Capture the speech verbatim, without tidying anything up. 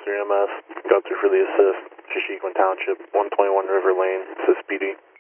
Westchester E M S, got through for the assist, Shishikwan Township, one twenty-one River Lane, assist P D.